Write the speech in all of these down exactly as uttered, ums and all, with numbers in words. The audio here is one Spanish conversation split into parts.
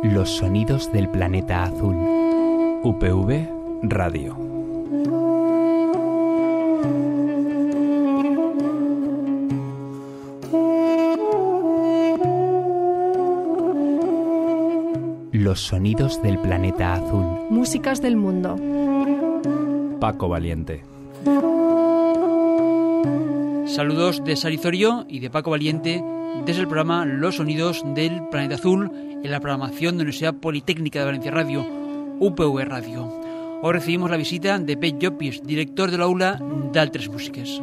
Los sonidos del planeta azul. U P V Radio. Los sonidos del planeta azul. Músicas del mundo. Paco Valiente. Saludos de Sarizorio y de Paco Valiente desde el programa Los sonidos del planeta azul en la programación de la Universidad Politécnica de Valencia Radio, U P V Radio. Hoy recibimos la visita de Pep Llopis, director del aula d'Altres Músiques.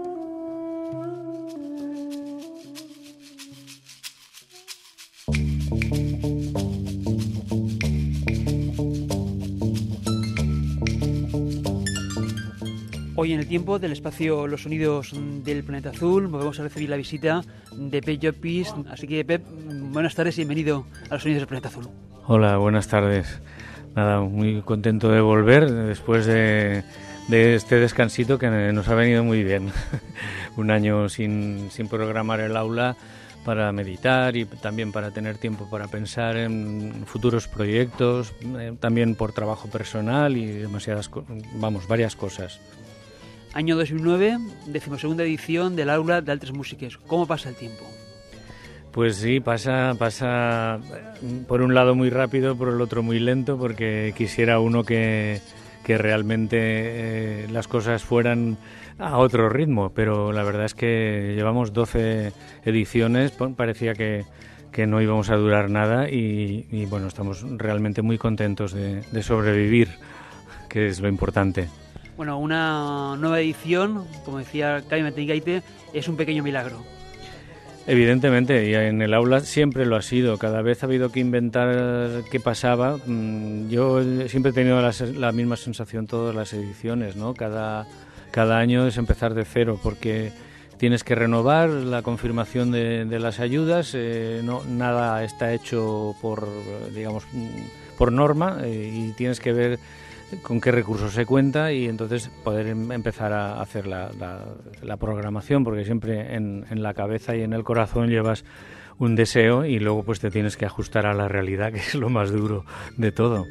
Hoy en el tiempo del espacio Los sonidos del planeta azul volvemos a recibir la visita de Pep Llopis. Así que Pep, buenas tardes y bienvenido a Los sonidos del planeta azul. Hola, buenas tardes. Nada, muy contento de volver después de, de este descansito que nos ha venido muy bien. Un año sin, sin programar el aula para meditar y también para tener tiempo para pensar en futuros proyectos, eh, también por trabajo personal y demasiadas, vamos, varias cosas. Año dos mil nueve, decimosegunda edición del aula d'Altres Músiques. ¿Cómo pasa el tiempo? Pues sí, pasa, pasa por un lado muy rápido, por el otro muy lento, porque quisiera uno que, que realmente eh, las cosas fueran a otro ritmo, pero la verdad es que llevamos doce ediciones, parecía que, que no íbamos a durar nada y, y bueno, estamos realmente muy contentos de, de sobrevivir, que es lo importante. Bueno, una nueva edición, como decía Cami Mateigaite, es un pequeño milagro. Evidentemente, y en el aula siempre lo ha sido. Cada vez ha habido que inventar qué pasaba. Yo siempre he tenido la, la misma sensación todas las ediciones, ¿no? Cada, cada año es empezar de cero, porque tienes que renovar la confirmación de, de las ayudas. Eh, no, nada está hecho por, digamos, por norma eh, y tienes que ver con qué recursos se cuenta y entonces poder empezar a hacer la, la, la programación, porque siempre en, en la cabeza y en el corazón llevas un deseo y luego pues te tienes que ajustar a la realidad, que es lo más duro de todo.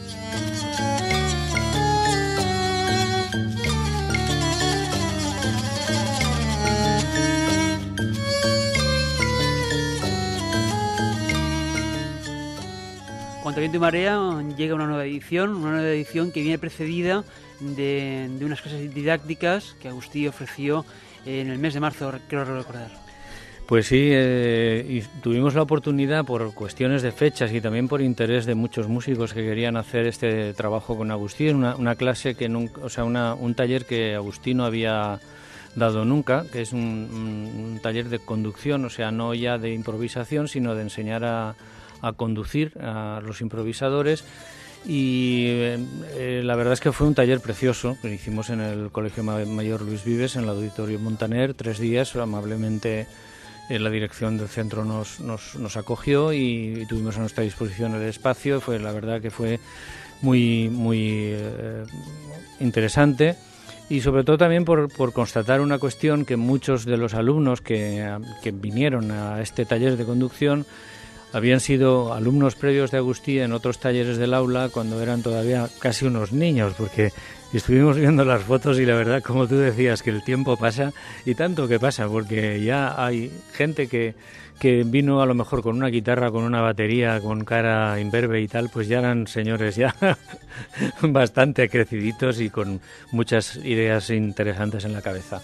Cuanto viento y marea llega una nueva edición, una nueva edición que viene precedida de, de unas clases didácticas que Agustí ofreció en el mes de marzo, creo recordar. Pues sí, eh, y tuvimos la oportunidad por cuestiones de fechas y también por interés de muchos músicos que querían hacer este trabajo con Agustí, una, una clase que nunca, o sea, una, un taller que Agustí no había dado nunca, que es un, un, un taller de conducción, o sea, no ya de improvisación, sino de enseñar a a conducir a los improvisadores y eh, la verdad es que fue un taller precioso que hicimos en el Colegio Mayor Luis Vives, en el Auditorio Montaner, tres días, amablemente eh, la dirección del centro nos, nos, nos acogió y, y tuvimos a nuestra disposición el espacio. Fue, la verdad que fue muy, muy eh, interesante. Y sobre todo también por, por constatar una cuestión que muchos de los alumnos que, que vinieron a este taller de conducción habían sido alumnos previos de Agustí en otros talleres del aula cuando eran todavía casi unos niños, porque estuvimos viendo las fotos y la verdad, como tú decías, que el tiempo pasa y tanto que pasa, porque ya hay gente que, que vino a lo mejor con una guitarra, con una batería, con cara imberbe y tal, pues ya eran señores ya bastante creciditos y con muchas ideas interesantes en la cabeza.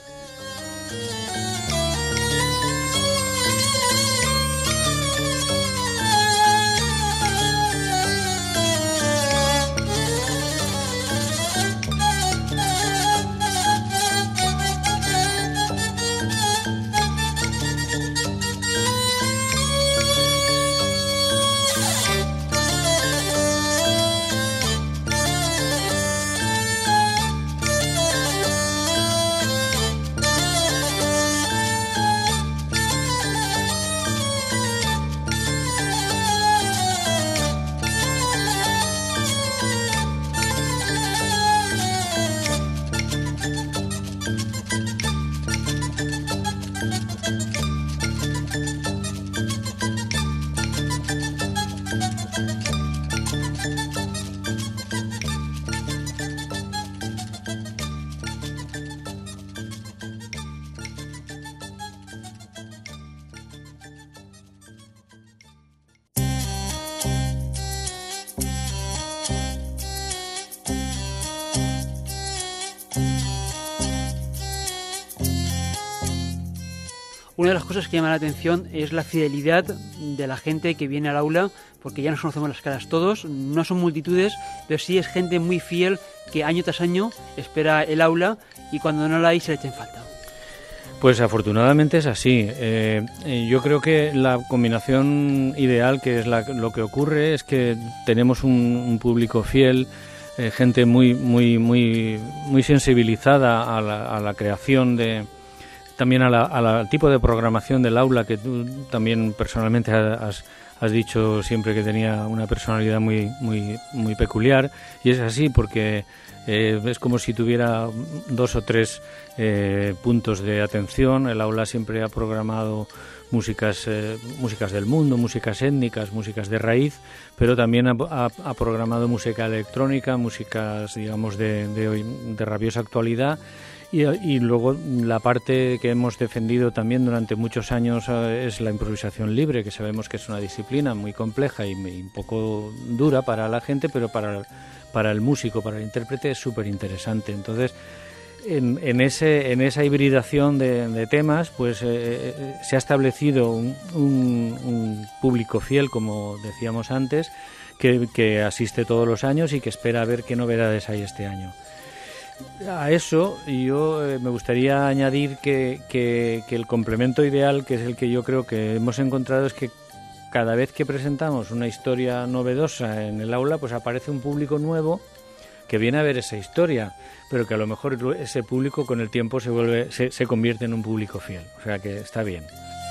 Una de las cosas que llama la atención es la fidelidad de la gente que viene al aula, porque ya nos conocemos las caras todos, no son multitudes, pero sí es gente muy fiel que año tras año espera el aula y cuando no la hay se le echa en falta. Pues afortunadamente es así. Eh, yo creo que la combinación ideal, que es la, lo que ocurre, es que tenemos un, un público fiel, eh, gente muy muy muy muy sensibilizada a la, a la creación de, también a la, a la, al tipo de programación del aula, que tú también personalmente has, has dicho siempre que tenía una personalidad muy muy muy peculiar, y es así porque Eh, es como si tuviera dos o tres eh, puntos de atención. El aula siempre ha programado músicas, eh, músicas del mundo, músicas étnicas, músicas de raíz, pero también ha, ha, ha programado música electrónica, músicas, digamos, de, de, de rabiosa actualidad. Y, y luego la parte que hemos defendido también durante muchos años eh, es la improvisación libre, que sabemos que es una disciplina muy compleja y, y un poco dura para la gente, pero para, para el músico, para el intérprete es súper interesante. Entonces, en, en, ese, en esa hibridación de, de temas, pues eh, se ha establecido un, un, un público fiel, como decíamos antes, que, que asiste todos los años y que espera a ver qué novedades hay este año. A eso yo eh, me gustaría añadir que, que, que el complemento ideal, que es el que yo creo que hemos encontrado, es que cada vez que presentamos una historia novedosa en el aula, pues aparece un público nuevo que viene a ver esa historia, pero que a lo mejor ese público con el tiempo se vuelve se, se convierte en un público fiel, o sea que está bien.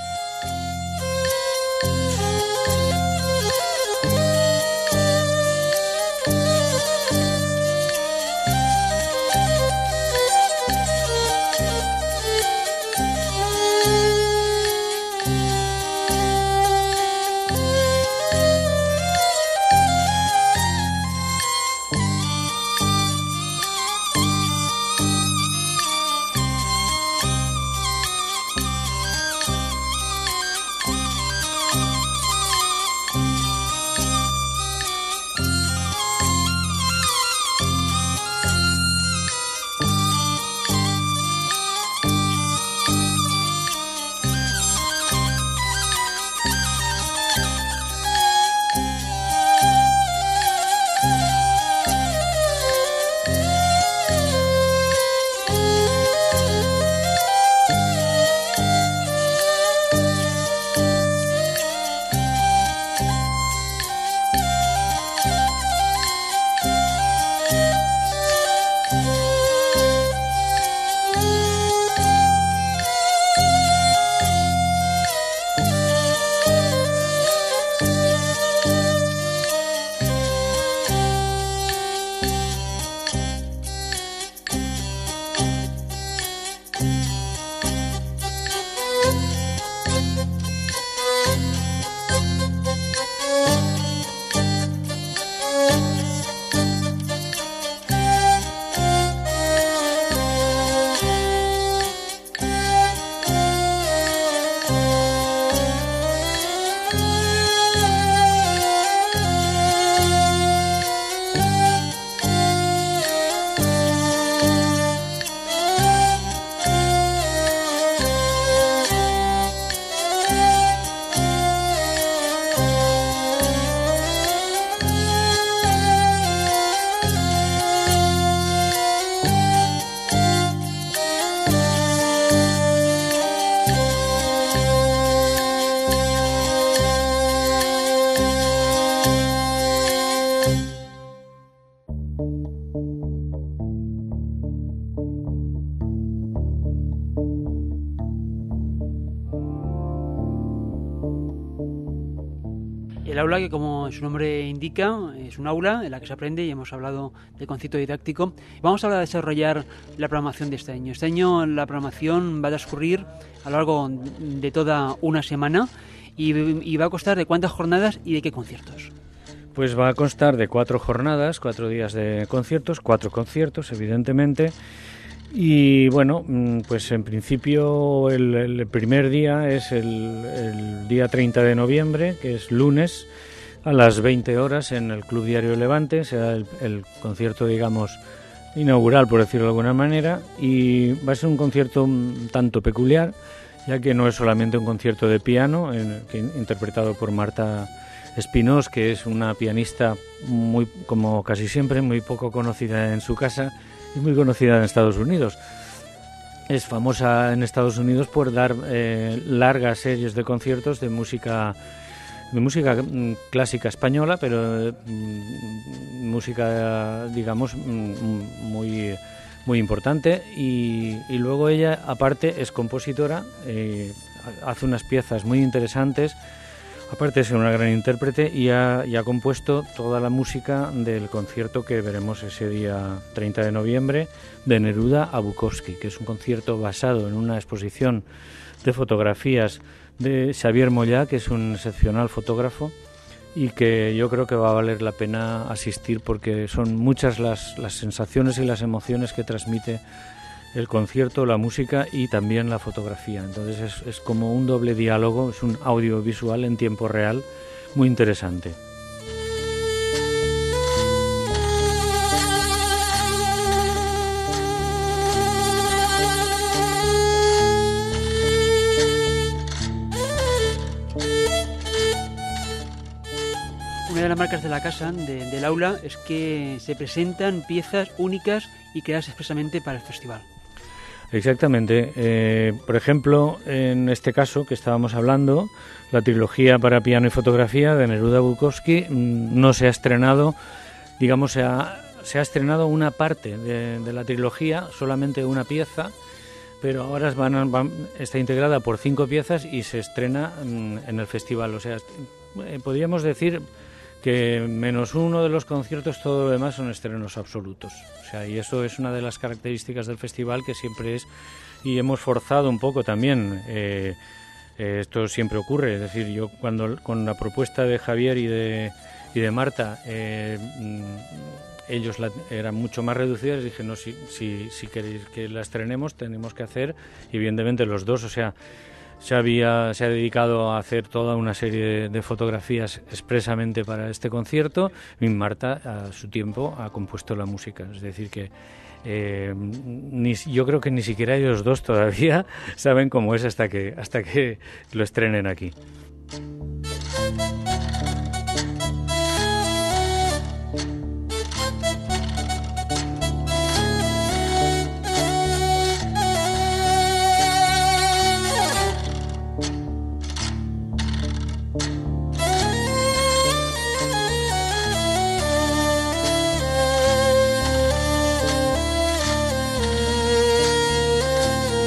El aula, que como su nombre indica, es un aula en la que se aprende, y hemos hablado del concepto didáctico. Vamos a hablar de desarrollar la programación de este año. Este año la programación va a transcurrir a lo largo de toda una semana y, y va a constar de cuántas jornadas y de qué conciertos. Pues va a constar de cuatro jornadas, cuatro días de conciertos, cuatro conciertos, evidentemente. Y bueno, pues en principio el, el primer día es el, el día treinta de noviembre, que es lunes, a las veinte horas en el Club Diario Levante. Será el, el concierto, digamos, inaugural, por decirlo de alguna manera, y va a ser un concierto un tanto peculiar, ya que no es solamente un concierto de piano, en, que, interpretado por Marta Espinós, que es una pianista muy, como casi siempre, muy poco conocida en su casa y muy conocida en Estados Unidos. Es famosa en Estados Unidos por dar eh, largas series de conciertos de música de música mm, clásica española, pero mm, música, digamos, mm, muy muy importante. Y, y luego ella, aparte, es compositora, eh, hace unas piezas muy interesantes. Aparte de ser una gran intérprete, y ha, y ha compuesto toda la música del concierto que veremos ese día treinta de noviembre de Neruda a Bukowski, que es un concierto basado en una exposición de fotografías de Xavier Mollà, que es un excepcional fotógrafo y que yo creo que va a valer la pena asistir, porque son muchas las, las sensaciones y las emociones que transmite el concierto, la música y también la fotografía. Entonces es, es como un doble diálogo, es un audiovisual en tiempo real muy interesante. Una de las marcas de la casa, de, del aula, es que se presentan piezas únicas y creadas expresamente para el festival. Exactamente. Eh, por ejemplo, en este caso que estábamos hablando, la trilogía para piano y fotografía de Neruda Bukowski no se ha estrenado, digamos, se ha, se ha estrenado una parte de, de la trilogía, solamente una pieza, pero ahora van, van, está integrada por cinco piezas y se estrena en, en el festival. O sea, eh, podríamos decir que menos uno de los conciertos, todo lo demás son estrenos absolutos. O sea, y eso es una de las características del festival, que siempre es, y hemos forzado un poco también, eh, eh, esto siempre ocurre, es decir, yo cuando con la propuesta de Javier y de, y de Marta, eh, ellos la, eran mucho más reducidas, dije, no, si, si, si queréis que la estrenemos, tenemos que hacer, y evidentemente los dos, o sea, Se, había, se ha dedicado a hacer toda una serie de, de fotografías expresamente para este concierto, y Marta, a su tiempo, ha compuesto la música. Es decir, que eh, ni, yo creo que ni siquiera ellos dos todavía saben cómo es hasta que, hasta que lo estrenen aquí.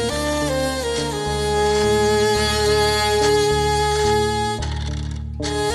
Thank you.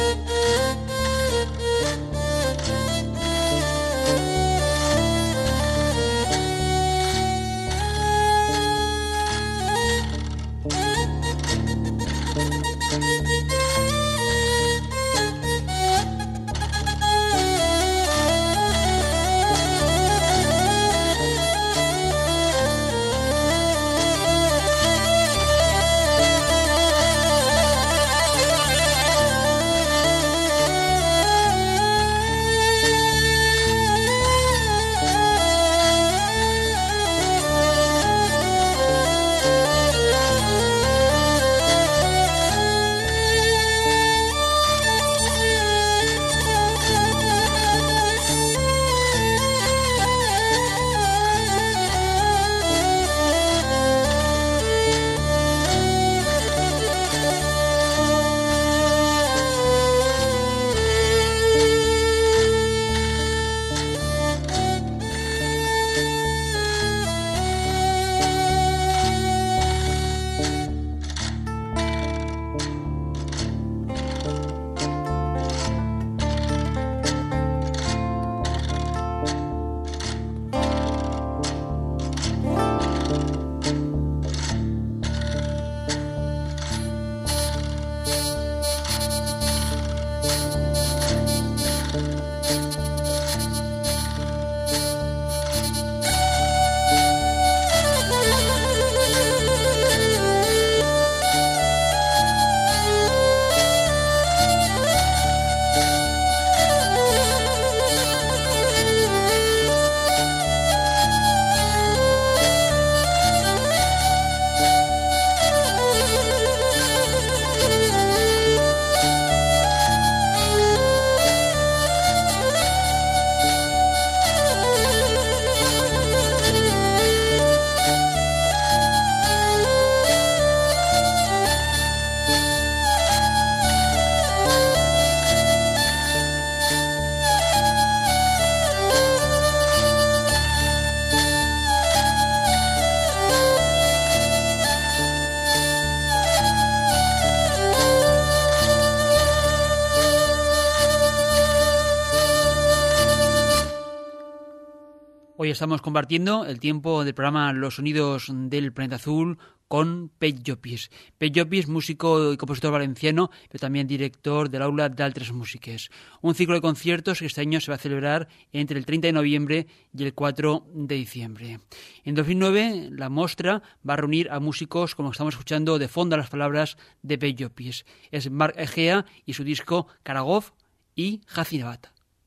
Hoy estamos compartiendo el tiempo del programa Los Sonidos del Planeta Azul con Pep Llopis. Pep Llopis, músico y compositor valenciano, pero también director del Aula d'Altres Músiques. Un ciclo de conciertos que este año se va a celebrar entre el treinta de noviembre y el cuatro de diciembre. En dos mil nueve, la mostra va a reunir a músicos, como estamos escuchando de fondo las palabras de Pep Llopis. Es Marc Egea y su disco Karagov y Hazinebat.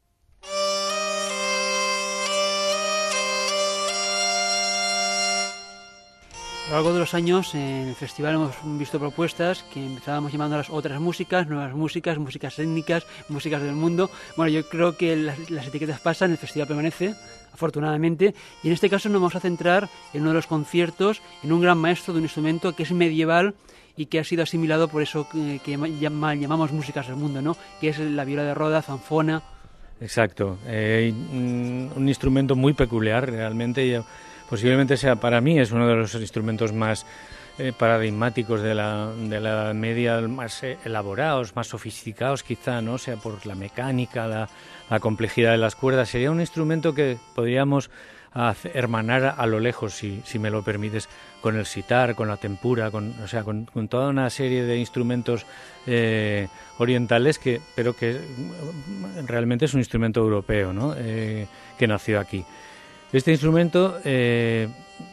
A lo largo de los años en el festival hemos visto propuestas que empezábamos llamando a las otras músicas, nuevas músicas, músicas étnicas, músicas del mundo. Bueno, yo creo que las, las etiquetas pasan, el festival permanece, afortunadamente, y en este caso nos vamos a centrar en uno de los conciertos, en un gran maestro de un instrumento que es medieval y que ha sido asimilado por eso que, que llamamos músicas del mundo, ¿no? Que es la viola de Roda, zanfona. Exacto, eh, un, un instrumento muy peculiar realmente. Y posiblemente sea, para mí, es uno de los instrumentos más eh, paradigmáticos de la, de la Edad Media, más eh, elaborados, más sofisticados quizá, ¿no? O sea, por la mecánica, la, la complejidad de las cuerdas. Sería un instrumento que podríamos hacer, hermanar a, a lo lejos, si, si me lo permites, con el sitar, con la tempura, con, o sea, con, con toda una serie de instrumentos eh, orientales, que, pero que realmente es un instrumento europeo, ¿no? Eh, que nació aquí. Este instrumento, eh,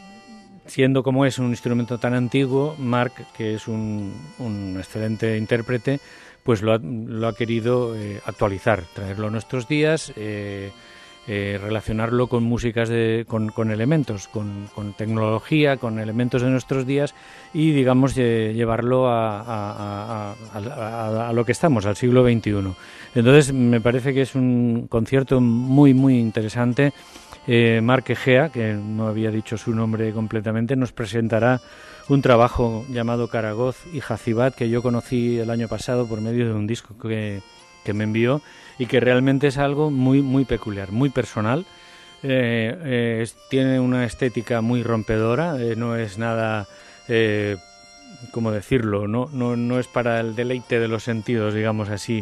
siendo como es un instrumento tan antiguo, Marc, que es un, un excelente intérprete, pues lo ha, lo ha querido eh, actualizar, traerlo a nuestros días, eh, eh, relacionarlo con músicas, de, con, con elementos, con, con tecnología, con elementos de nuestros días y, digamos, eh, llevarlo a, a, a, a, a lo que estamos, al siglo veintiuno. Entonces, me parece que es un concierto muy, muy interesante. Eh, Marc Egea, que no había dicho su nombre completamente, nos presentará un trabajo llamado Karagov y Hazinebat, que yo conocí el año pasado por medio de un disco que, que me envió y que realmente es algo muy, muy peculiar, muy personal. Eh, eh, es, tiene una estética muy rompedora, eh, no es nada, eh, ¿cómo decirlo? No, no, no es para el deleite de los sentidos, digamos así,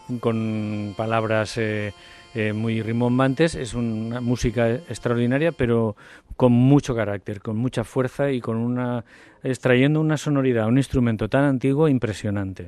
con palabras Eh, Eh, muy rimbombantes. Es una música extraordinaria, pero con mucho carácter, con mucha fuerza y con una extrayendo una sonoridad, un instrumento tan antiguo impresionante.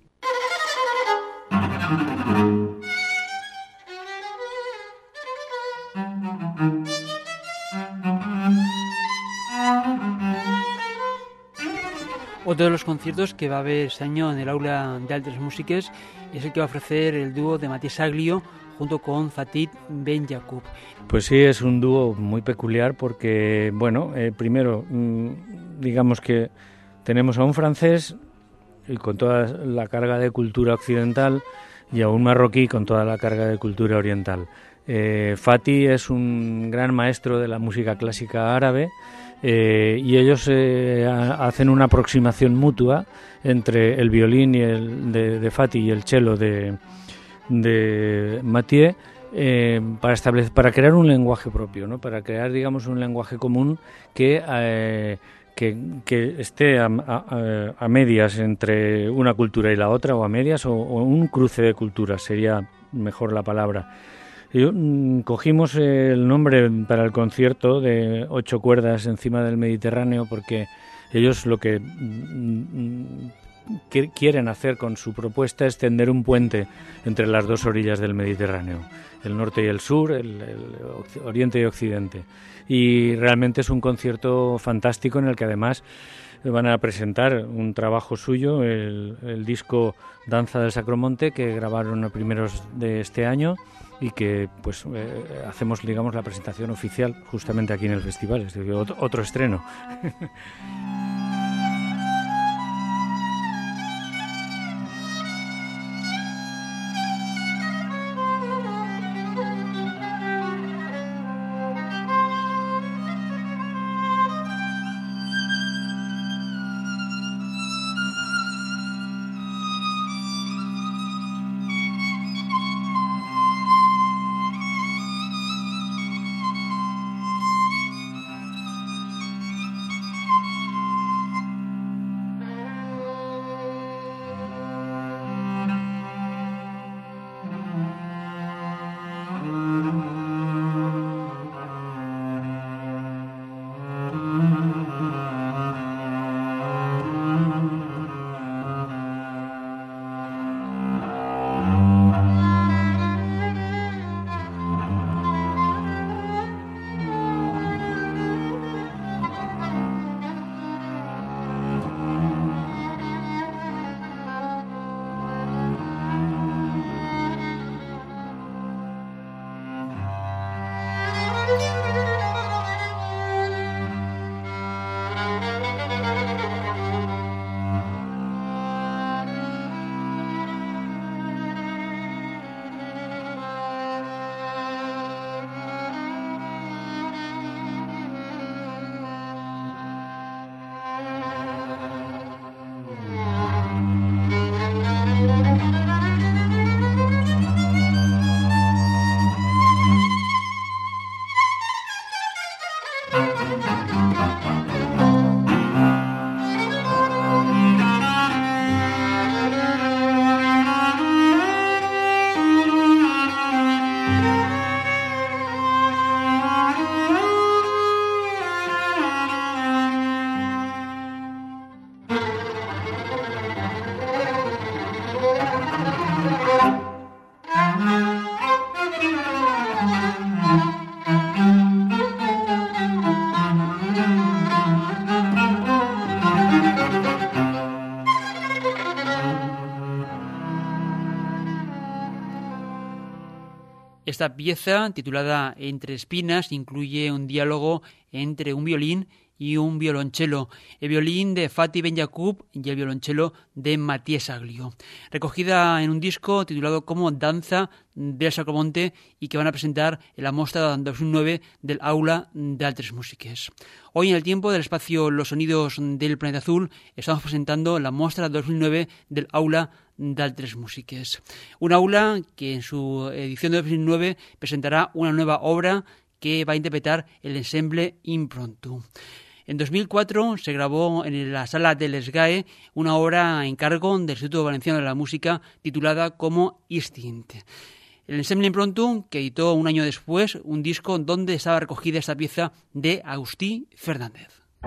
Otro de los conciertos que va a haber este año en el Aula d'Altres Músiques es el que va a ofrecer el dúo de Matías Aglio junto con Fatih Ben Yacoub. Pues sí, es un dúo muy peculiar porque, bueno, eh, primero, mmm, digamos que tenemos a un francés y con toda la carga de cultura occidental y a un marroquí con toda la carga de cultura oriental. Eh, Fatih es un gran maestro de la música clásica árabe. Eh, y ellos eh, a, hacen una aproximación mutua entre el violín y el de, de Fatih y el cello de, de Mathieu eh, para establecer, para crear un lenguaje propio, ¿no? Para crear, digamos, un lenguaje común que eh, que, que esté a, a, a medias entre una cultura y la otra, o a medias, o, o un cruce de culturas sería mejor la palabra. Y, mm, cogimos el nombre para el concierto de Ocho Cuerdas encima del Mediterráneo porque ellos lo que mm, que quieren hacer con su propuesta es tender un puente entre las dos orillas del Mediterráneo, el norte y el sur, el, el oriente y occidente. Y realmente es un concierto fantástico en el que además van a presentar un trabajo suyo, el, el disco Danza del Sacromonte, que grabaron a primeros de este año y que pues eh, hacemos, digamos, la presentación oficial justamente aquí en el festival, es decir, otro, otro estreno. Esta pieza, titulada Entre espinas, incluye un diálogo entre un violín y un violonchelo, el violín de Fatih Benyakoub y el violonchelo de Matías Aglio, recogida en un disco titulado como Danza del Sacromonte y que van a presentar en la Mostra dos mil nueve del Aula d'Altres Músiques. Hoy, en el tiempo del espacio Los Sonidos del Planeta Azul, estamos presentando la Mostra dos mil nueve del Aula d'Altres Músiques. Un aula que en su edición de dos mil nueve presentará una nueva obra que va a interpretar el ensemble Impromptu. En dos mil cuatro se grabó en la Sala del SGAE una obra a encargo del Instituto Valenciano de la Música titulada como Instinct. El ensemble Impromptu, que editó un año después un disco donde estaba recogida esta pieza de Agustí Fernández.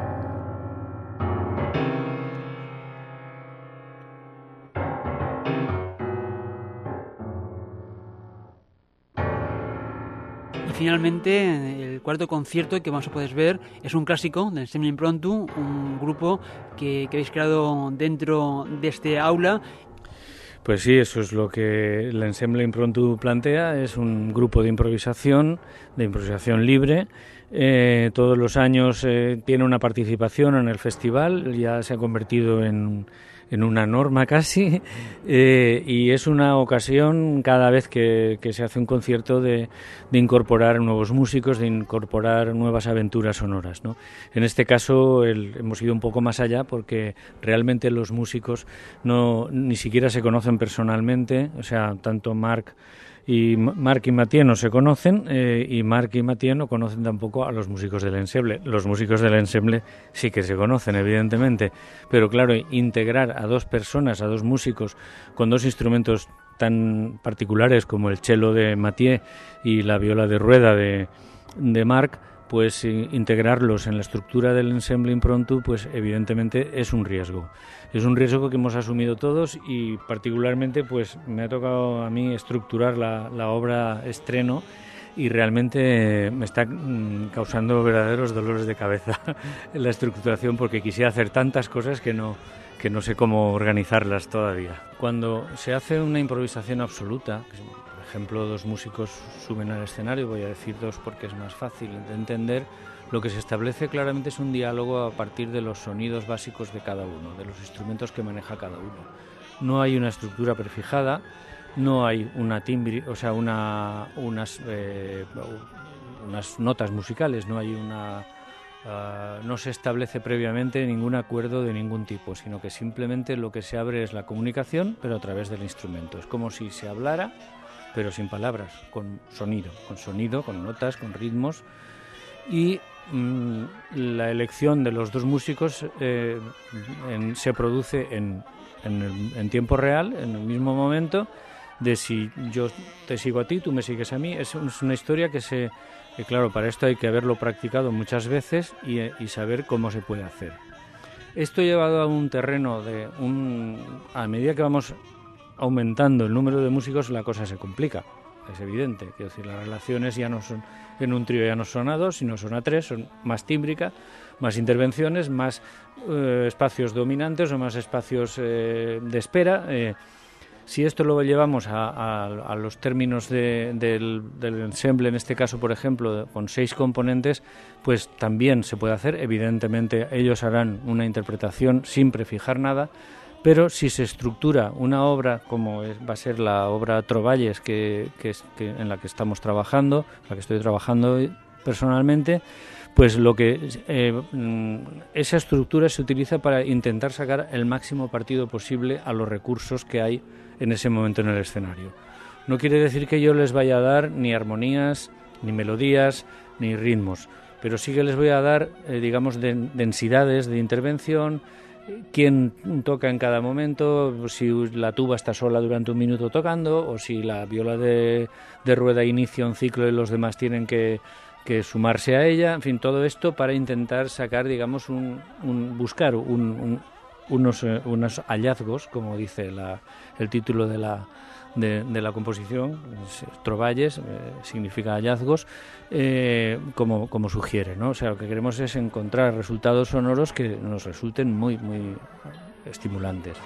Finalmente, el cuarto concierto que vamos a poder ver es un clásico del ensemble Impromptu, un grupo que, que habéis creado dentro de este aula. Pues sí, eso es lo que el ensemble Impromptu plantea, es un grupo de improvisación, de improvisación libre. Eh, todos los años eh, tiene una participación en el festival, ya se ha convertido en, en una norma casi, eh, y es una ocasión cada vez que, que se hace un concierto de, de incorporar nuevos músicos, de incorporar nuevas aventuras sonoras, ¿no? En este caso el, hemos ido un poco más allá porque realmente los músicos no ni siquiera se conocen personalmente, o sea, tanto Marc y Marc y Matías no se conocen eh, y Marc y Matías no conocen tampoco a los músicos del ensemble. Los músicos del ensemble sí que se conocen, evidentemente, pero claro, integrar a dos personas, a dos músicos con dos instrumentos tan particulares como el cello de Matías y la viola de rueda de, de Marc, pues integrarlos en la estructura del ensemble Impromptu, pues evidentemente es un riesgo. Es un riesgo que hemos asumido todos y particularmente pues me ha tocado a mí estructurar la, la obra estreno y realmente me está causando verdaderos dolores de cabeza en la estructuración porque quisiera hacer tantas cosas que no, que no sé cómo organizarlas todavía. Cuando se hace una improvisación absoluta, por ejemplo, dos músicos suben al escenario, voy a decir dos porque es más fácil de entender, lo que se establece claramente es un diálogo a partir de los sonidos básicos de cada uno, de los instrumentos que maneja cada uno. No hay una estructura prefijada, no hay una timbre, o sea, una, unas, eh, unas notas musicales, no hay una... Uh, no se establece previamente ningún acuerdo de ningún tipo, sino que simplemente lo que se abre es la comunicación, pero a través del instrumento. Es como si se hablara, pero sin palabras, con sonido, con sonido, con notas, con ritmos. Y mmm, la elección de los dos músicos eh, en, se produce en, en, el, en tiempo real, en el mismo momento, de si yo te sigo a ti, tú me sigues a mí. Es, es una historia que se... que claro, para esto hay que haberlo practicado muchas veces y, y saber cómo se puede hacer. Esto llevado a un terreno de un... a medida que vamos aumentando el número de músicos, la cosa se complica, es evidente. Quiero decir, las relaciones ya no son, en un trío ya no son a dos, sino son a tres, son más tímbrica, más intervenciones, más eh, espacios dominantes o más espacios eh, de espera. Eh, Si esto lo llevamos a, a, a los términos de, del, del ensemble, en este caso, por ejemplo, con seis componentes, pues también se puede hacer. Evidentemente, ellos harán una interpretación sin prefijar nada, pero si se estructura una obra, como es, va a ser la obra Trovalles, que, que, es, que en la que estamos trabajando, la que estoy trabajando personalmente, pues lo que eh, esa estructura se utiliza para intentar sacar el máximo partido posible a los recursos que hay en ese momento en el escenario. No quiere decir que yo les vaya a dar ni armonías, ni melodías, ni ritmos, pero sí que les voy a dar, eh, digamos, de, densidades de intervención, quién toca en cada momento, si la tuba está sola durante un minuto tocando, o si la viola de, de rueda inicia un ciclo y los demás tienen que, que sumarse a ella. En fin, todo esto para intentar sacar, digamos, un, un buscar un, un Unos, eh, unos hallazgos, como dice la, el título de la, de, de la composición, Trovalles, eh, significa hallazgos, eh, como, como sugiere, ¿no? O sea, lo que queremos es encontrar resultados sonoros que nos resulten muy, muy estimulantes.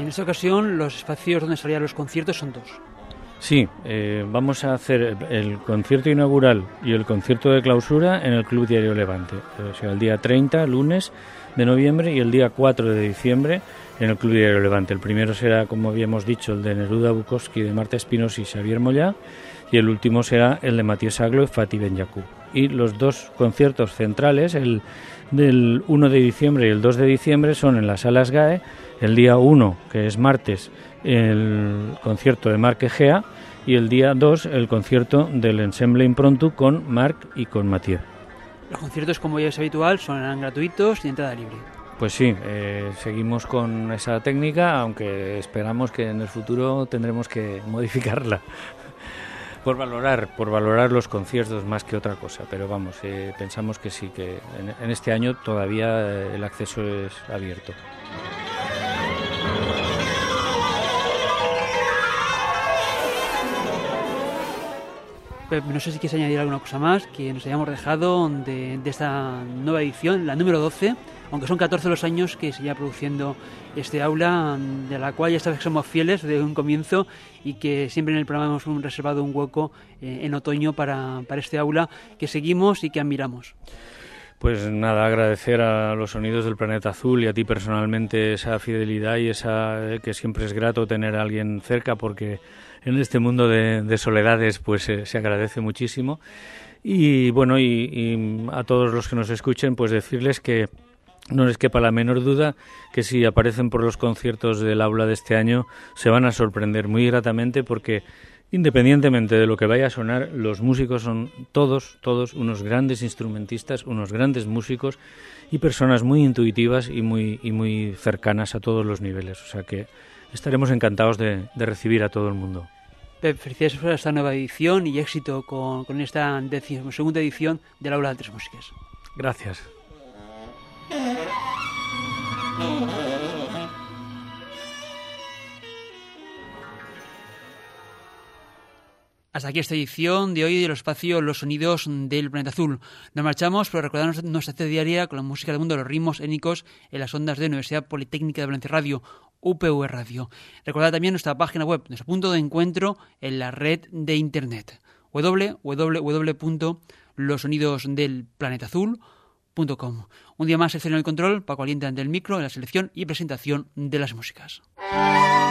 esta ocasión los espacios donde salían los conciertos son dos. Sí, eh, vamos a hacer el concierto inaugural y el concierto de clausura en el Club Diario Levante. O sea, el día treinta, lunes de noviembre, y el día cuatro de diciembre en el Club Diario Levante. El primero será, como habíamos dicho, el de Neruda Bukowski, de Marta Espinosa y Xavier Mollá, y el último será el de Matías Aglo y Fatih Benyaku. Y los dos conciertos centrales, el del uno de diciembre y el dos de diciembre, son en las Salas G A E. El día uno, que es martes, el concierto de Marc Egea, y el día dos el concierto del Ensemble Impromptu con Marc y con Mathieu. Los conciertos, como ya es habitual, son gratuitos y de entrada libre. Pues sí, eh, seguimos con esa técnica, aunque esperamos que en el futuro tendremos que modificarla por valorar, por valorar los conciertos más que otra cosa. Pero vamos, eh, pensamos que sí, que en, en este año todavía eh, el acceso es abierto. No sé si quieres añadir alguna cosa más que nos hayamos dejado de, de esta nueva edición, la número doce, aunque son catorce los años que se lleva produciendo este aula, de la cual ya sabes que somos fieles desde un comienzo y que siempre en el programa hemos reservado un hueco eh, en otoño para, para este aula que seguimos y que admiramos. Pues nada, agradecer a los Sonidos del Planeta Azul y a ti personalmente esa fidelidad y esa eh, que siempre es grato tener a alguien cerca, porque en este mundo de, de soledades pues eh, se agradece muchísimo. Y bueno, y, y a todos los que nos escuchen, pues decirles que no les quepa la menor duda que si aparecen por los conciertos del aula de este año se van a sorprender muy gratamente, porque independientemente de lo que vaya a sonar, los músicos son todos, todos unos grandes instrumentistas, unos grandes músicos y personas muy intuitivas y muy, y muy cercanas a todos los niveles. O sea que estaremos encantados de, de recibir a todo el mundo. Pep, felicidades por esta nueva edición y éxito con, con esta decimosegunda edición del Aula de Altas Músicas. Gracias. Hasta aquí esta edición de hoy del espacio Los Sonidos del Planeta Azul. Nos marchamos, pero recordad nuestra cita diaria con la música del mundo de los ritmos étnicos en las ondas de Universidad Politécnica de Valencia Radio, U P V Radio. Recordad también nuestra página web, nuestro punto de encuentro en la red de internet, doble u doble u doble u punto los sonidos del planeta azul punto com. Un día más, sección el control, Paco Aliente ante el micro, en la selección y presentación de las músicas.